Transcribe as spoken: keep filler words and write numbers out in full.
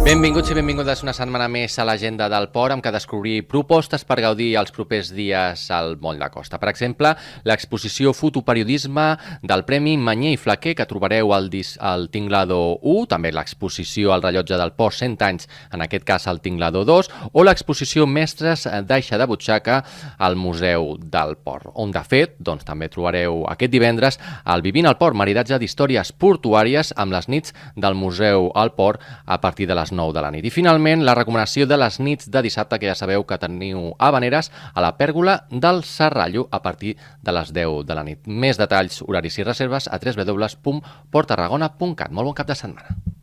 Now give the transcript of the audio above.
Benvinguts i benvingudes una setmana més a l'agenda del port, amb què descobrir propostes per gaudir els propers dies al Moll de Costa. Per exemple, l'exposició Fotoperiodisme del Premi Mañé i Flaquer, que trobareu al, al Tinglado u, també l'exposició al rellotge del port cent anys, en aquest cas al Tinglado dos, o l'exposició Mestres d'Aixa de Butxaca al Museu del Port, on de fet doncs, també trobareu aquest divendres el Vivint al Port, maridatge d'històries portuàries amb les nits del Museu al Port a partir de les nou de la nit. I finalment, la recomanació de les nits de dissabte, que ja sabeu que teniu havaneres a la pèrgola del Serrallo a partir de les deu de la nit. Més detalls, horaris i reserves a w w w punt port tarragona punt cat. Molt bon cap de setmana.